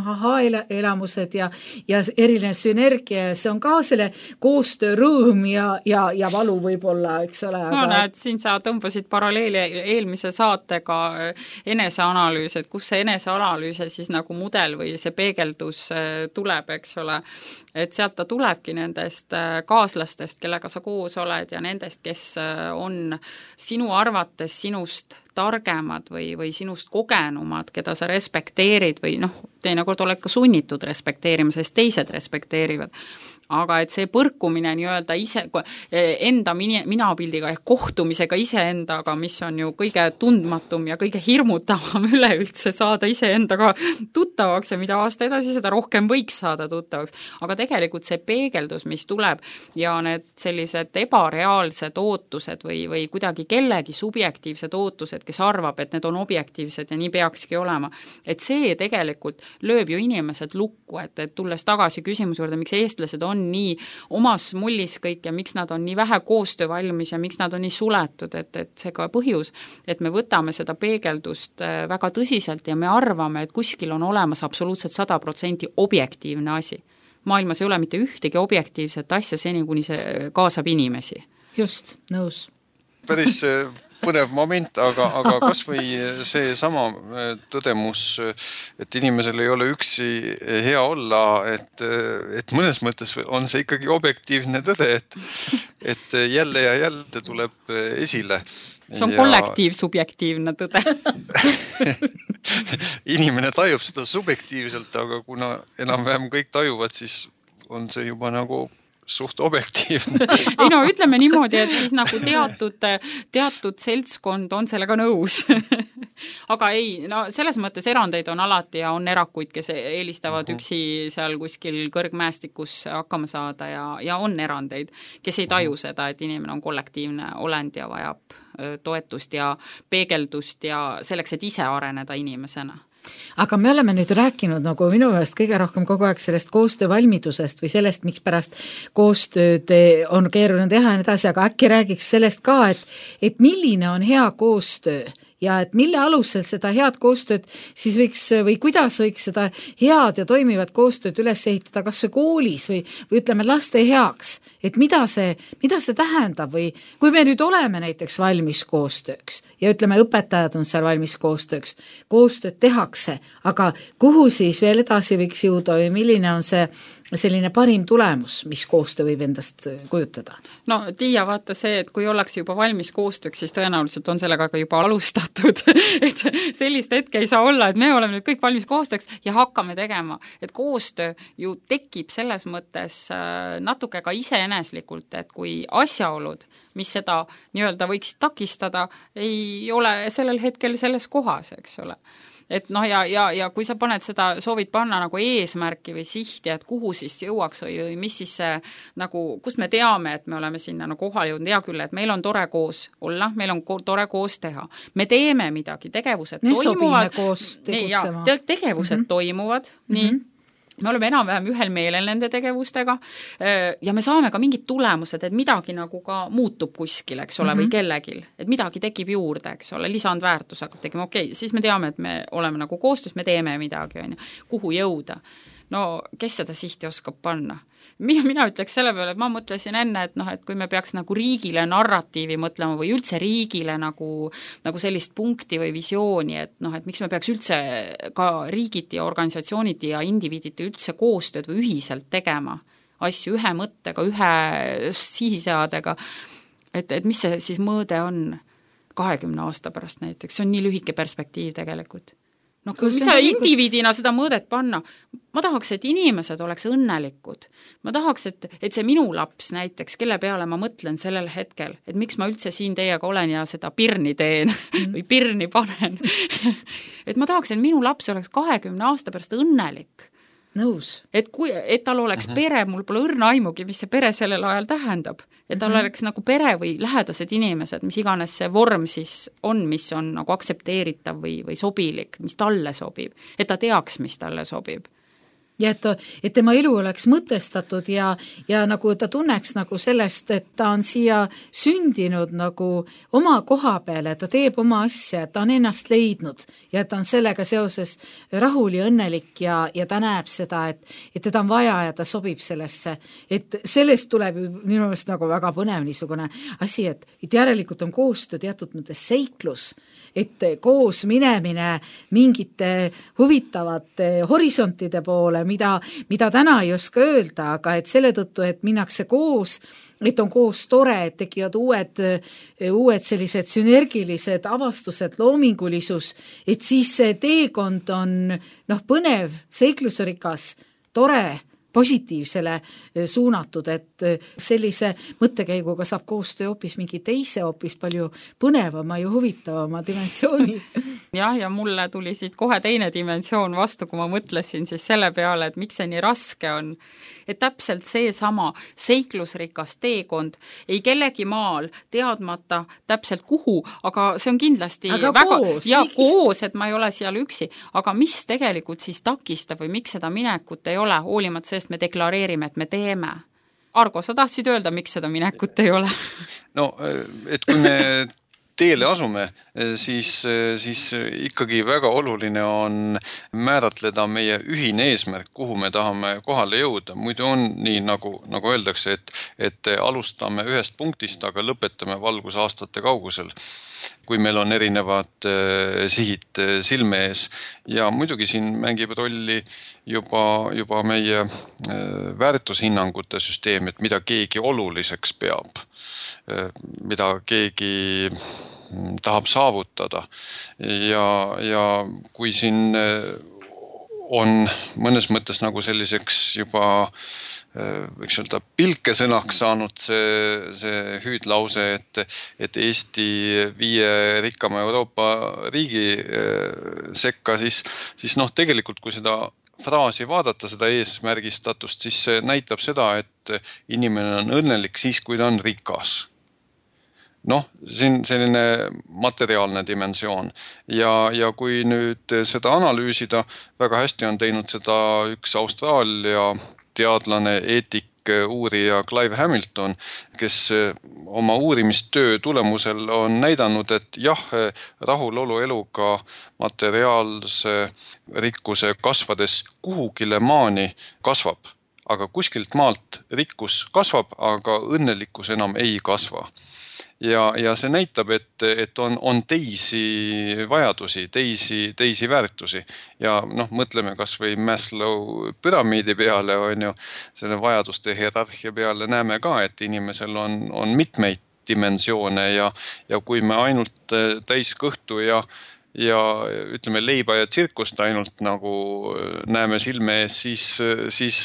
elamused ja eriline sünergia, see on ka selle koostöö rõõm ja valu võib-olla, eks ole. No näed, siin sa tõmbasid paralleeli eelmise saatega eneseanalüüs, et kus see eneseanalüüs siis nagu mudel või see peegeldus tuleb, eks ole. Et sealt ta tulebki nendest kaaslastest, kellega sa koos oled ja nendest, kes on sinu arvates sinust targemad või sinust kogenumad, keda sa respekteerid või teinekord oled ka sunnitud respekteerima, sest teised respekteerivad. Aga et see põrkumine nii-öelda enda minapildiga ehk kohtumisega iseendaga, mis on ju kõige tundmatum ja kõige hirmutavam üleüldse saada iseendaga tuttavaks ja mida aasta edasi, seda rohkem võiks saada tuttavaks. Aga tegelikult see peegeldus, mis tuleb ja need sellised ebareaalsed ootused või kuidagi kellegi subjektiivsed ootused, kes arvab, et need on objektiivsed ja nii peakski olema, et see tegelikult lööb ju inimesed lukku, et tulles tagasi küsimuse juurde, miks eestlased on nii omas mullis kõik ja miks nad on nii vähe koostöövalmis ja miks nad on nii suletud, et see ka põhjus, et me võtame seda peegeldust väga tõsiselt ja me arvame, et kuskil on olemas absoluutselt 100% objektiivne asi. Maailmas ei ole mitte ühtegi objektiivset asja seni, kuni see kaasab inimesi. Just, nõus. Päris põnev moment, aga kas või see sama tõdemus, et inimesel ei ole üksi hea olla, et mõnes mõttes on see ikkagi objektiivne tõde, et jälle ja jälle tuleb esile. See on kollektiivsubjektiivne tõde. Inimene tajub seda subjektiivselt, aga kuna enam-vähem kõik tajuvad, siis on see juba nagu suht objektiivne. Ei no ütleme niimoodi, et siis nagu teatud seltskond on sellega nõus. Aga ei, selles mõttes erandeid on alati ja on erakuid, kes eelistavad üksi seal kuskil kõrgmäestikus hakkama saada ja on erandeid, kes ei taju seda, et inimene on kollektiivne olend ja vajab toetust ja peegeldust ja selleks, et ise areneda inimesena. Aga me oleme nüüd rääkinud nagu minu meelest kõige rohkem kogu aeg sellest koostöövalmidusest või sellest, miks pärast koostööd on keeruline teha ja nii edasi, aga äkki räägiks sellest ka, et milline on hea koostöö ja et mille alusel seda head koostööd siis võiks või kuidas võiks seda head ja toimivat koostööd üles ehitada kas või koolis või ütleme laste heaks, et mida see tähendab või kui me nüüd oleme näiteks valmis koostööks ja ütleme õpetajad on seal valmis koostööks, koostööd tehakse, aga kuhu siis veel edasi võiks jõuda või milline on see selline parim tulemus, mis koostöö võib endast kujutada? No Tiia, vaata see, et kui ollakse juba valmis koostööks, siis tõenäoliselt on sellega ka juba alustatud, et sellist hetke ei saa olla, et me oleme nüüd kõik valmis koostööks ja hakkame tegema, et koostöö ju tekib selles mõttes natuke ka iseeneslikult, et kui asjaolud, mis seda nii-öelda võiksid takistada, ei ole sellel hetkel selles kohas, eks ole. Et ja kui sa paned seda, soovid panna nagu eesmärki või sihti, et kuhu siis jõuaks või mis siis nagu, kus me teame, et me oleme sinna nagu kohale jõudnud, hea küll, et meil on tore koos olla, meil on tore koos teha. Me teeme midagi, tegevused toimuvad. Tegevused toimuvad, nii. Me oleme enam-vähem ühel meelel nende tegevustega ja me saame ka mingid tulemused, et midagi nagu ka muutub kuskil, eks ole, või kellegil, et midagi tekib juurde, eks ole, lisandväärtus hakkab tegema, okei, siis me teame, et me oleme nagu koostöös, me teeme midagi, kuhu jõuda. no kes seda sihti oskab panna? Mina ütleks selle peale, et ma mõtlesin enne, et et kui me peaks nagu riigile narratiivi mõtlema või üldse riigile nagu sellist punkti või visiooni, et et miks me peaks üldse ka riigiti ja organisatsiooniti ja indiviiditi üldse koostööd või ühiselt tegema asju ühe mõttega, ühe sihiseadega, et mis see siis mõõde on 20 aasta pärast näiteks, see on nii lühike perspektiiv tegelikult. Kui sa indiviidina seda mõõdet panna, ma tahaks, et inimesed oleks õnnelikud. Ma tahaks, et see minu laps näiteks, kelle peale ma mõtlen sellel hetkel, et miks ma üldse siin teiega olen ja seda pirni teen või pirni panen. Et ma tahaks, et minu laps oleks 20 aasta pärast õnnelik. Nõus. Et tal oleks pere, mul pole õrna aimugi, mis see pere sellel ajal tähendab. Et tal oleks nagu pere või lähedased inimesed, mis iganes see vorm siis on, mis on nagu aksepteeritav või sobilik, mis talle sobib. Et ta teaks, mis talle sobib. Ja et tema elu oleks mõtestatud ja nagu ta tunneks nagu sellest, et ta on siia sündinud nagu oma koha peale, ta teeb oma asja, et ta on ennast leidnud ja et ta on sellega seoses rahul ja õnnelik ja ta näeb seda, et teda on vaja ja ta sobib sellesse. Et sellest tuleb minu meelest nagu väga põnev niisugune asi, et järelikult on koostöö teatud mõttes seiklus, et koos minemine mingite huvitavate horisontide poole, mida täna ei oska öelda, aga et selle tõttu, et minnakse koos, et on koos tore, et tekivad uued sellised sünergilised avastused, loomingulisus, et siis see teekond on põnev, seiklusrikas, tore, positiivsele suunatud, et sellise mõttekäiguga saab koostöö hoopis mingi teise, hoopis palju põnevama ja huvitavama dimensiooni. Ja mulle tuli siit kohe teine dimensioon vastu, kui ma mõtlesin siis selle peale, et miks see nii raske on. Et täpselt see sama seiklusrikas teekond ei kellegi maal teadmata täpselt kuhu, aga see on kindlasti aga väga koos, et ma ei ole seal üksi, aga mis tegelikult siis takistab või miks seda minekut ei ole, hoolimata sellest me deklareerime, et me teeme. Argo, sa tahtsid öelda, miks seda minekut ei ole? No, et kui me teele asume, siis ikkagi väga oluline on määratleda meie ühine eesmärk, kuhu me tahame kohale jõuda. Muidu on nii, nagu öeldakse, et alustame ühest punktist, aga lõpetame valgusaastate kaugusel, kui meil on erinevad sihid silme ees. Ja muidugi siin mängib rolli juba meie väärtushinnangute süsteem, et mida keegi oluliseks peab, mida keegi tahab saavutada ja kui siin on mõnes mõttes nagu selliseks juba võiks öelda pilkesõnaks saanud see hüüdlause, et Eesti 5 rikkama Euroopa riigi sekka, siis tegelikult kui seda fraasi vaadata, seda eesmärgistatust, siis see näitab seda, et inimene on õnnelik siis, kui ta on rikas. Siin selline materiaalne dimensioon ja kui nüüd seda analüüsida, väga hästi on teinud seda üks Austraalia teadlane, eetik, uurija Clive Hamilton, kes oma uurimistöö tulemusel on näidanud, et jah, rahulolu eluga materiaalse rikkuse kasvades kuhugile maani kasvab, aga kuskilt maalt rikkus kasvab, aga õnnelikkus enam ei kasva. Ja see näitab, et on teisi vajadusi, teisi väärtusi ja mõtleme kas või Maslow püramiidi peale, selle vajaduste hierarhia peale näeme ka, et inimesel on mitmeid dimensioone ja kui me ainult täis kõhtu ja ütleme leiba ja tsirkust ainult nagu näeme silme ees, siis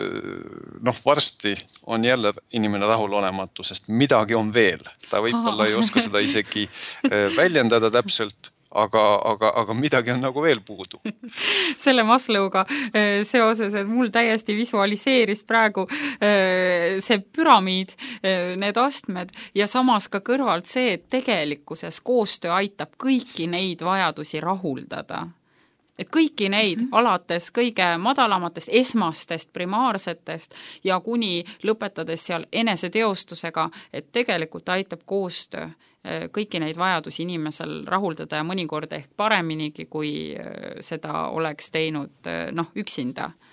varsti on jälle inimene rahulolematu, sest midagi on veel. Ta võib-olla ei oska seda isegi väljendada täpselt, aga midagi on nagu veel puudu. Selle Maslow'ga seoses, et mul täiesti visualiseeris praegu see püramiid, need astmed ja samas ka kõrvalt see, et tegelikkuses koostöö aitab kõiki neid vajadusi rahuldada. Et kõiki neid alates kõige madalamatest, esmastest, primaarsetest ja kuni lõpetades seal eneseteostusega, et tegelikult aitab koostöö kõiki neid vajadusi inimesel rahuldada ja mõnikord ehk pareminigi, kui seda oleks teinud üksinda.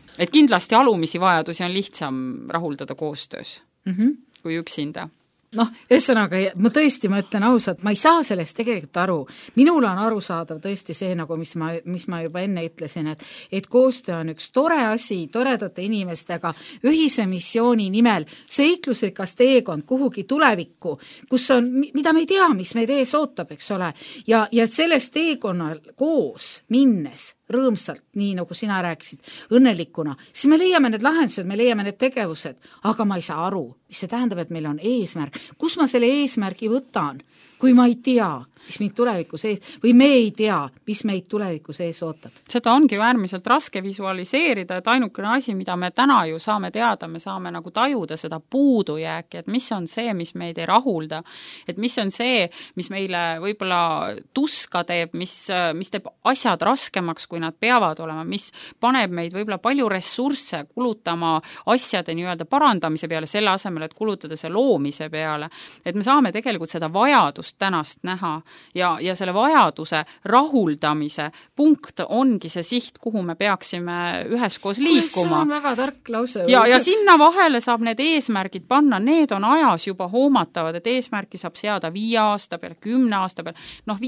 Et kindlasti alumisi vajadusi on lihtsam rahuldada koostöös kui üksinda. Noh, ühesõnaga, ma tõesti, ma ütlen ausalt, ma ei saa sellest tegelikult aru. Minul on arusaadav tõesti see, nagu mis ma juba enne ütlesin, et koostöö on üks tore asi, toredate inimestega, ühise missiooni nimel, seiklusrikas teekond kuhugi tulevikku, kus on, mida me ei tea, mis meid ees ootab, eks ole. Ja sellest teekonnal koos minnes rõõmsalt, nii nagu sina rääkisid, õnnelikuna, siis me leiame need lahendused, me leiame need tegevused, aga ma ei saa aru, mis see tähendab, et meil on eesmärk. Kus ma selle eesmärgi võtan, kui ma ei tea, mis meid tulevikus ees, või me ei tea, mis meid tulevikus ees ootab? Seda ongi ju äärmiselt raske visualiseerida, et ainukene asi, mida me täna ju saame teada, me saame nagu tajuda seda puudujääki, et mis on see, mis meid ei rahulda, et mis on see, mis meile võib-olla tuska teeb, mis teeb asjad raskemaks, kui nad peavad olema, mis paneb meid võib-olla palju ressursse kulutama asjade nii-öelda parandamise peale, selle asemel, et kulutada see loomise peale. Et me saame tegelikult seda vajadust tänast näha ja selle vajaduse rahuldamise punkt ongi see siht, kuhu me peaksime üheskoos liikuma. See on väga tark lause. Ja sinna vahele saab need eesmärgid panna, need on ajas juba hoomatavad, et eesmärki saab seada 5 aasta peale, 10 aasta peale,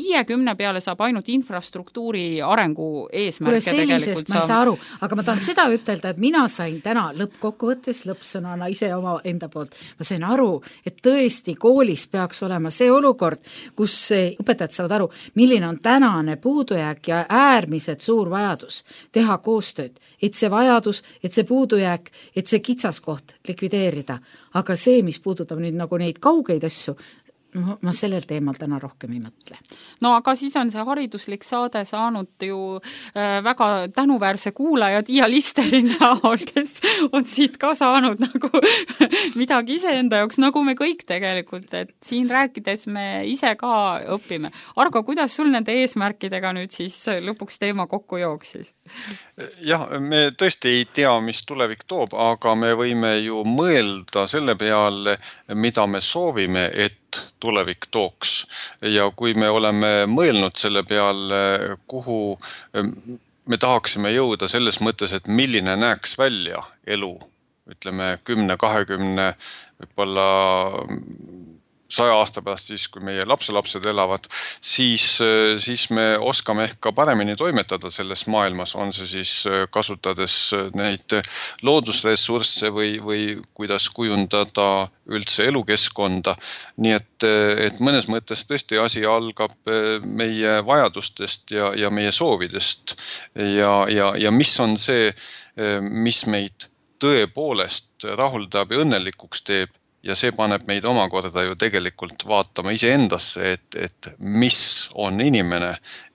50 peale saab ainult infrastruktuuri arengu eesmärke tegelikult saab. Ma ei saa aru, aga ma tahan seda ütelda, et mina sain täna lõppkokkuvõttes lõppsõnana ise oma enda poolt. Ma sain aru, et tõesti koolis peaks olema see olukord, kus õpetajad saavad aru, milline on tänane puudujääk ja äärmiselt suur vajadus teha koostööd, et see vajadus, et see puudujääk, et see kitsaskoht likvideerida. Aga see, mis puudutab nüüd nagu neid kaugeid asju, ma sellel teemal täna rohkem ei mõtle. No aga siis on see hariduslik saade saanud ju väga tänuväärse kuulaja Tiia Listeri näol, kes on siit ka saanud nagu midagi ise enda jaoks, nagu me kõik tegelikult, et siin rääkides me ise ka õpime. Argo, kuidas sul nende eesmärkidega nüüd siis lõpuks teema kokku jooksis? Jah, me tõesti ei tea, mis tulevik toob, aga me võime ju mõelda selle peale, mida me soovime, et tulevik tooks. Ja kui me oleme mõelnud selle peale, kuhu me tahaksime jõuda selles mõttes, et milline näeks välja elu, ütleme 10, 20, võib-olla 100 aasta pärast, siis kui meie lapselapsed elavad, siis me oskame ehk ka paremini toimetada selles maailmas, on see siis kasutades neid loodusressursse või kuidas kujundada üldse elukeskkonda. Nii et mõnes mõttes tõesti asi algab meie vajadustest ja meie soovidest ja mis on see, mis meid tõepoolest rahuldab ja õnnelikuks teeb. Ja see paneb meid omakorda ju tegelikult vaatama iseendasse, et mis on inimene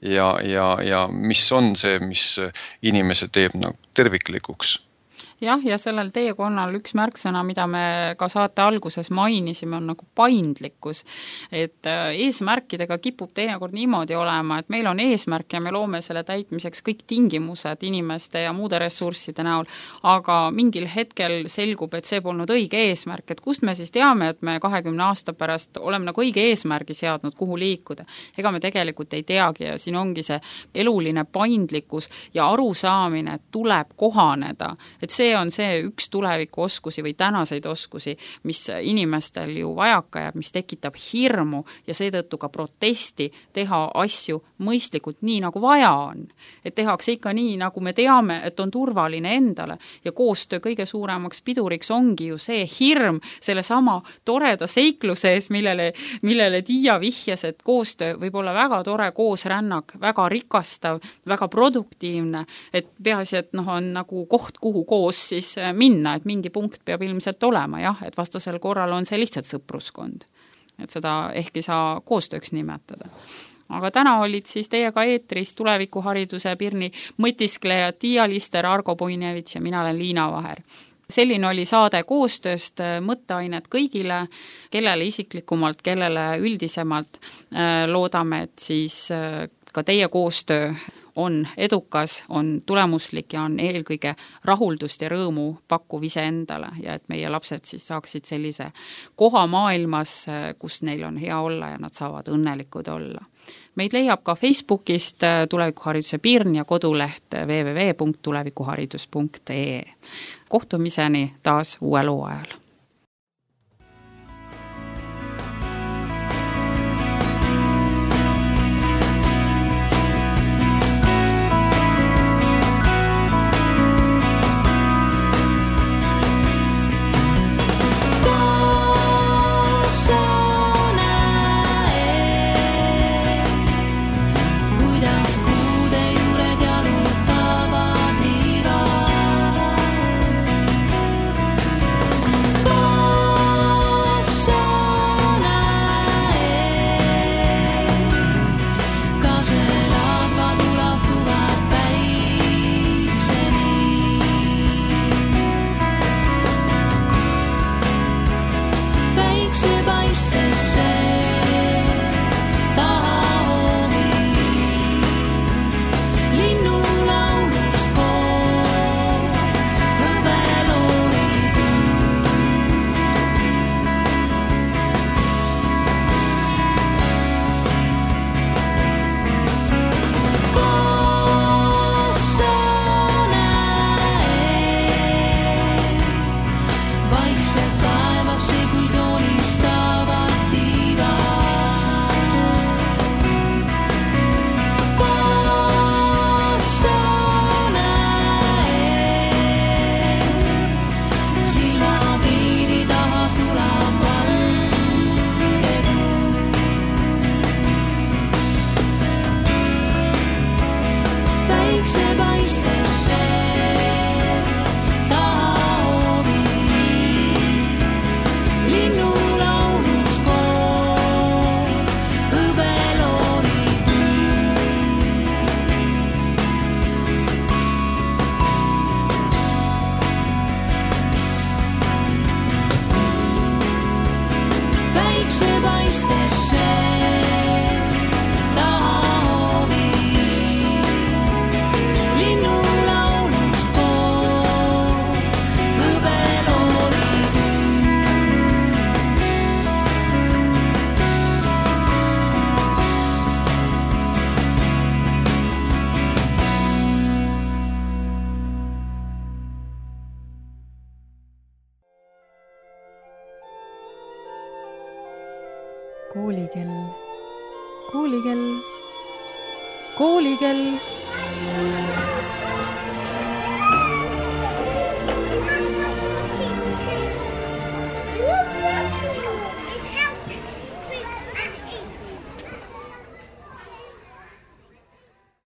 ja mis on see, mis inimese teeb nagu terviklikuks. Jah, ja sellel teekonnal üks märksõna, mida me ka saate alguses mainisime, on nagu paindlikkus. Et eesmärkidega kipub teinekord niimoodi olema, et meil on eesmärk ja me loome selle täitmiseks kõik tingimused inimeste ja muude ressursside näol, aga mingil hetkel selgub, et see polnud õige eesmärk, et kust me siis teame, et me 20 aasta pärast oleme nagu õige eesmärgi seadnud, kuhu liikuda. Ega me tegelikult ei teagi ja siin ongi see eluline paindlikkus ja arusaamine, et tuleb kohaneda, et see on see üks tuleviku oskusi või tänaseid oskusi, mis inimestel ju vajaka jääb, mis tekitab hirmu ja seetõttu ka protesti teha asju mõistlikult nii, nagu vaja on. Et tehakse ikka nii, nagu me teame, et on turvaline endale ja koostöö kõige suuremaks piduriks ongi ju see hirm selle sama toreda seikluse ees, millele Tiia vihjas, et koostöö võib olla väga tore koosrännak, väga rikastav, väga produktiivne, et peaasi, et on nagu koht, kuhu koos siis minna, et mingi punkt peab ilmselt olema, jah, et vastasel korral on see lihtsalt sõpruskond. Et seda ehk ei saa koostööks nimetada. Aga täna olid siis teiega eetris tulevikuhariduse Pirni mõtisklejad Tiia Lister, Argo Puinevits ja mina olen Liina Vaher. Selline oli saade koostööst, mõtteainet kõigile, kellele isiklikumalt, kellele üldisemalt. Loodame, et siis ka teie koostöö on edukas, on tulemuslik ja on eelkõige rahuldust ja rõõmu pakkuv iseendale ja et meie lapsed siis saaksid sellise koha maailmas, kus neil on hea olla ja nad saavad õnnelikud olla. Meid leiab ka Facebookist Tulevikuhariduse Pirn ja koduleht www.tulevikuharidus.ee. Kohtumiseni taas uue loo ajal. Koolikell, koolikell, koolikell.